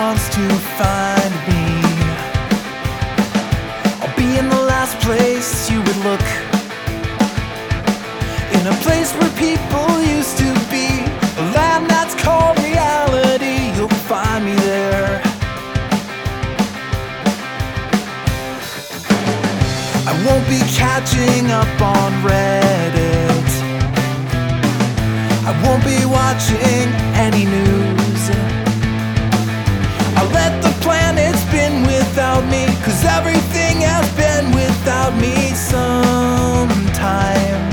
wants to find me, I'll be in the last place you would look, in a place where people used to be, a land that's called reality. You'll find me there. I won't be catching up on Reddit, I won't be watching any news. I'll let the planet spin without me, 'cause everything has been without me sometime.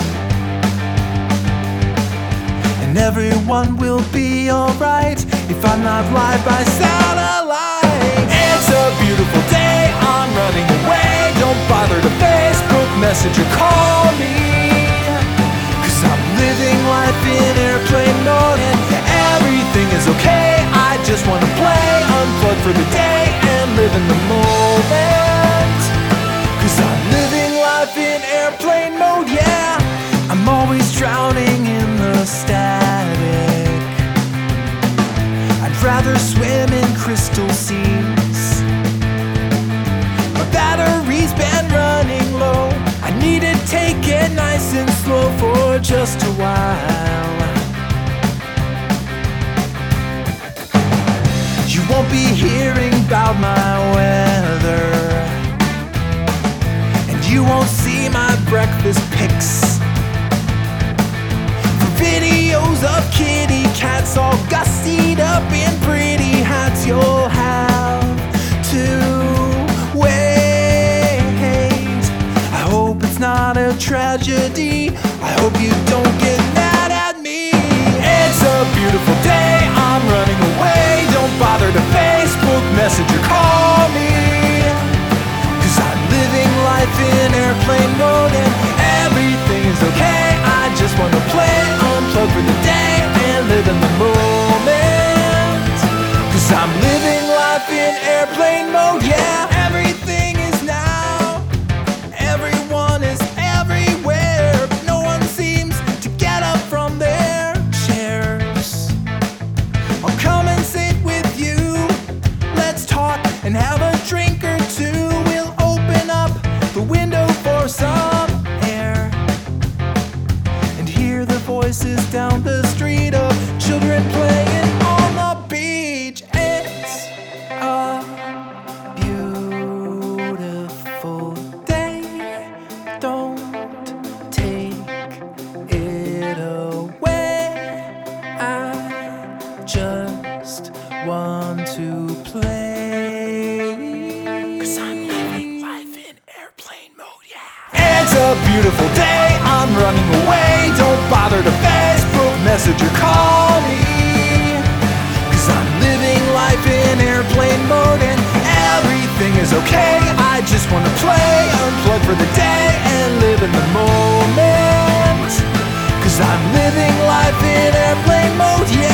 And everyone will be alright if I'm not live by satellite. It's a beautiful day, I'm running away. Don't bother to Facebook, message or call me, 'cause I'm living life in airplane mode and everything is okay. I just wanna play, unplug for the day and live in the moment, 'cause I'm living life in airplane mode, yeah. I'm always drowning in the static, I'd rather swim in crystal seas. My battery's been running low, I need to take it nice and slow for just a while. You won't be hearing about my weather, and you won't see my breakfast pics. For videos of kitty cats all gussied up in pretty hats, you'll have to wait. I hope it's not a tragedy, I hope you don't get mad at me. It's a beautiful day, I'm running away. Don't bother to Facebook, message or call me, 'cause I'm living life in airplane mode and everything is okay. I just wanna play, unplug for the day and live in the moment, 'cause I'm living life in airplane mode, yeah. Everything is now, everyone is everywhere, but no one seems to get up from their chairs. I'll come and sit with you, let's talk and have a drink or two. We'll open up the window for some air and hear the voices down the street of children playing on the beach. It's a beautiful day, don't take it away. I just want to play, 'cause I'm living life in airplane mode, yeah. It's a beautiful day, I'm running away. Don't bother to Facebook, message or call me, 'cause I'm living life in airplane mode and everything is okay. I just wanna play, unplug for the day and live in the moment, 'cause I'm living life in airplane mode, yeah.